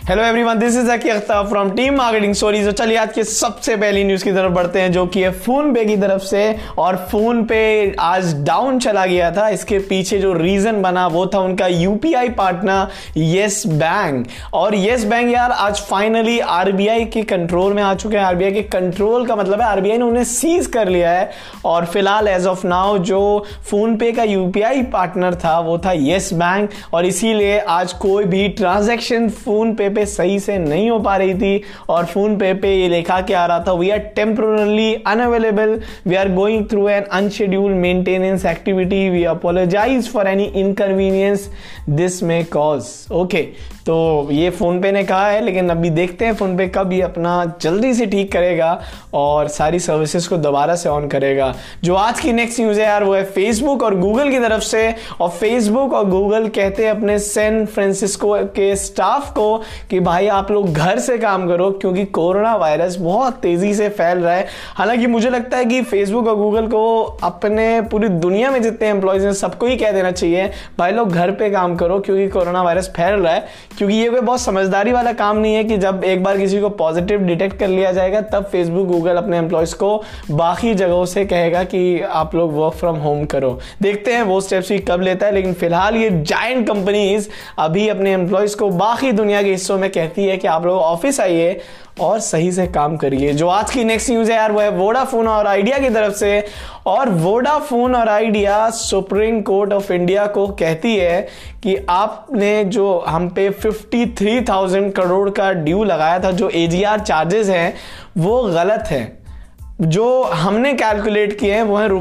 Hello everyone, this is Zaki Akhtar from team marketing stories. तो चलिए आज के सबसे पहली न्यूज की तरफ बढ़ते हैं, जो कि है फोन पे की तरफ से। और फोन पे आज डाउन चला गया था। इसके पीछे जो रीजन बना वो था उनका यूपीआई पार्टनर येस बैंक। और येस बैंक यार आज फाइनली आरबीआई के कंट्रोल में आ चुके हैं। आरबीआई के कंट्रोल का मतलब है आरबीआई ने उन्हें सीज कर लिया है। और फिलहाल एज ऑफ नाउ जो फोन पे का यूपीआई पार्टनर था वो था येस बैंक, और इसीलिए आज कोई भी ट्रांजैक्शन फोन पे सही से नहीं हो पा रही थी। और फोन पे ये लिखा के आ रहा था, we are temporarily unavailable, we are going through an unscheduled maintenance activity, we apologise for any inconvenience this may cause. Okay, तो ये फोन पे ने कहा है, लेकिन अभी देखते हैं फोन पे कब ये अपना जल्दी से ठीक करेगा और सारी सर्विसेज को दोबारा से ऑन करेगा। जो आज की नेक्स्ट न्यूज है यार वो है फेसबुक और गूगल की तरफ से। और फेसबुक और गूगल कहते हैं अपने सैन फ्रांसिस्को के स्टाफ को कि भाई आप लोग घर से काम करो, क्योंकि कोरोना वायरस बहुत तेजी से फैल रहा है। हालांकि मुझे लगता है कि फेसबुक और गूगल को अपने पूरी दुनिया में जितने एम्प्लॉयज हैं सबको ही कह देना चाहिए भाई लोग घर पे काम करो, क्योंकि कोरोना वायरस फैल रहा है। क्योंकि ये कोई बहुत समझदारी वाला काम नहीं है कि जब एक बार किसी को पॉजिटिव डिटेक्ट कर लिया जाएगा तब फेसबुक गूगल अपने एम्प्लॉयज को बाकी जगहों से कहेगा कि आप लोग वर्क फ्रॉम होम करो। देखते हैं वो स्टेप्स ही कब लेता है, लेकिन फिलहाल ये जायंट कंपनीज अभी अपने एम्प्लॉयज को बाकी दुनिया के हिस्सों में कहती है कि आप लोग ऑफिस आइए और सही से काम करिए। जो आज की नेक्स्ट न्यूज है यार वो है वोडाफोन और आइडिया की तरफ से। और वोडाफोन और Idea Supreme Court of India को कहती है कि आपने जो हम पे 53,000 करोड़ का ड्यू लगाया था, जो एजीआर चार्जेस हैं वो गलत है। जो हमने कैलकुलेट किए हैं वो है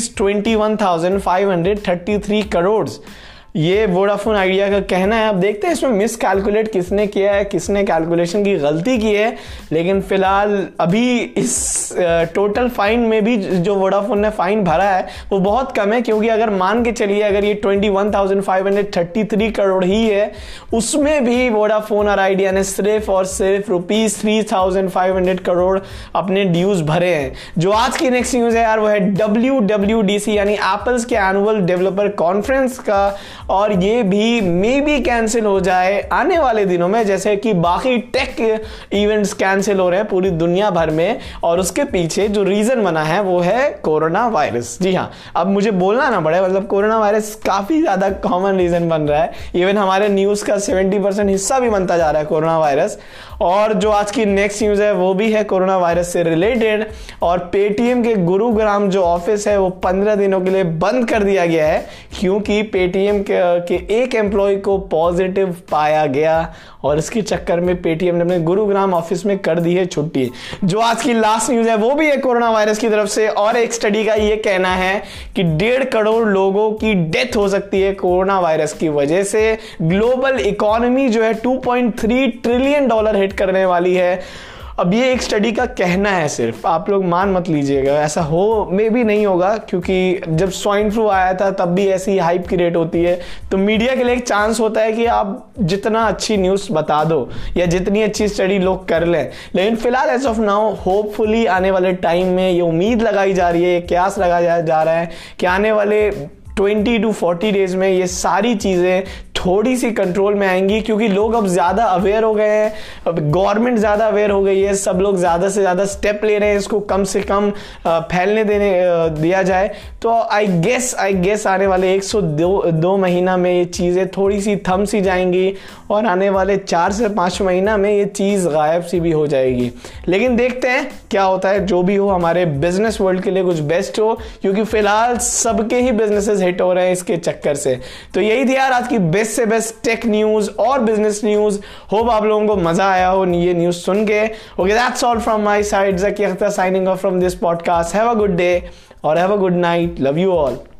₹21,533 करोड़। ये वोडाफोन आइडिया का कहना है। अब देखते हैं इसमें मिस कैलकुलेट किसने किया है, किसने कैलकुलेशन की गलती की है। लेकिन फिलहाल अभी इस टोटल फाइन में भी जो वोडाफोन ने फाइन भरा है वो बहुत कम है, क्योंकि अगर मान के चलिए अगर ये 21,533 करोड़ ही है, उसमें भी वोडाफोन और आइडिया ने सिर्फ और सिर्फ ₹3,500 करोड़ अपने ड्यूज भरे हैं। जो आज की नेक्स्ट न्यूज है यार वो है WWDC यानी एप्पल्स के एनुअल डेवलपर कॉन्फ्रेंस का। और ये भी मे बी कैंसिल हो जाए आने वाले दिनों में, जैसे कि बाकी टेक इवेंट्स कैंसिल हो रहे हैं पूरी दुनिया भर में। और उसके पीछे जो रीजन बना है वो है कोरोना वायरस। जी हाँ, अब मुझे बोलना ना पड़े, मतलब कोरोना वायरस काफी ज्यादा कॉमन रीजन बन रहा है। इवन हमारे न्यूज का 70% हिस्सा भी बनता जा रहा है कोरोना वायरस। और जो आज की नेक्स्ट न्यूज है वो भी है कोरोना वायरस से रिलेटेड। और पेटीएम के गुरुग्राम जो ऑफिस है वो 15 दिनों के लिए बंद कर दिया गया है, क्योंकि पेटीएम के एक एम्प्लॉय को पॉजिटिव पाया गया। और इसके चक्कर में पेटीएम ने अपने गुरुग्राम ऑफिस में कर दी है छुट्टी। जो आज की लास्ट न्यूज है वो भी है कोरोना वायरस की तरफ से। और एक स्टडी का ये कहना है कि 1.5 करोड़ लोगों की डेथ हो सकती है कोरोना वायरस की वजह से। ग्लोबल इकोनॉमी जो है $2.3 ट्रिलियन हिट करने वाली है। अब ये एक स्टडी का कहना है, सिर्फ आप लोग मान मत लीजिएगा, ऐसा हो मे भी नहीं होगा, क्योंकि जब स्वाइन फ्लू आया था तब भी ऐसी हाइप की रेट होती है। तो मीडिया के लिए एक चांस होता है कि आप जितना अच्छी न्यूज़ बता दो या जितनी अच्छी स्टडी लोग कर लें। लेकिन फिलहाल एज ऑफ नाउ होपफुली आने वाले टाइम में ये उम्मीद लगाई जा रही है, ये क्यास लगाया जा रहा है कि आने वाले 20 to 40 डेज में ये सारी चीज़ें थोड़ी सी कंट्रोल में आएंगी, क्योंकि लोग अब ज़्यादा अवेयर हो गए हैं, अब गवर्नमेंट ज़्यादा अवेयर हो गई है, सब लोग ज़्यादा से ज़्यादा स्टेप ले रहे हैं इसको कम से कम फैलने दिया जाए। तो आई गेस आने वाले 102 महीना में ये चीज़ें थोड़ी सी थम सी जाएंगी, और आने वाले 4 से 5 महीना में ये चीज़ गायब सी भी हो जाएगी। लेकिन देखते हैं क्या होता है। जो भी हो हमारे बिजनेस वर्ल्ड के लिए कुछ बेस्ट हो, क्योंकि फिलहाल सबके ही बिजनेसेस हिट हो रहे हैं इसके चक्कर से। तो यही थी यार आज की बेस्ट से बेस्ट टेक न्यूज और बिजनेस न्यूज। होप आप लोगों को मजा आया हो ये न्यूज सुन के। Okay, that's all from my side, Zaki Akhtar signing off from this podcast. Have a good day और have a good night. Love you all.